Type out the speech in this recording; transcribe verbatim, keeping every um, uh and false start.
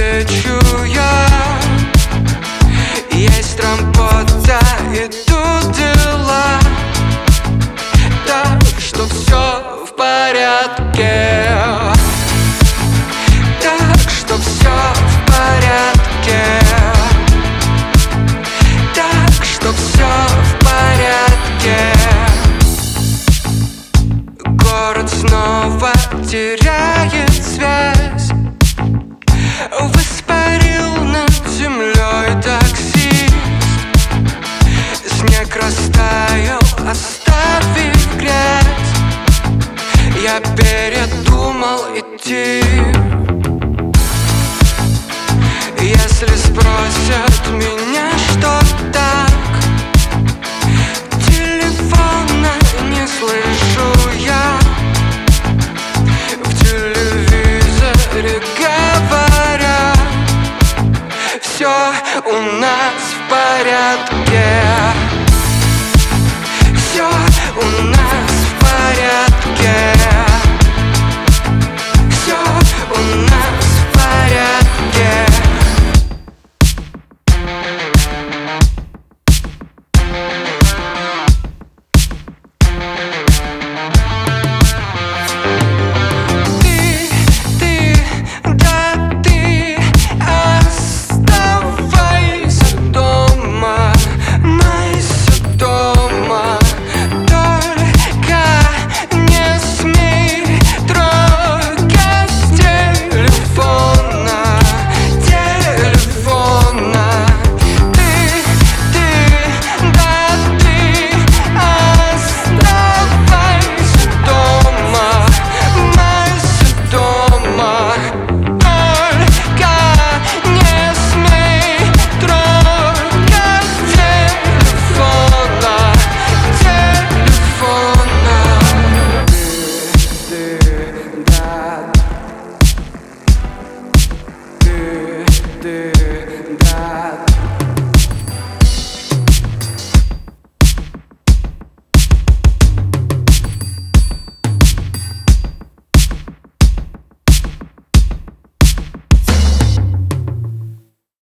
отвечу я. Есть работа, идут дела, так что все в порядке. Так что все в порядке. Так что все в порядке. Город снова теряет связь. Воспарил над землей таксист. Снег растаял, оставив грязь. Я передумал идти. Если спросят меня, что так, телефона не слышу я. В телевизоре говорят, все у нас в порядке. Все у нас в порядке. Все у нас в порядке. Ты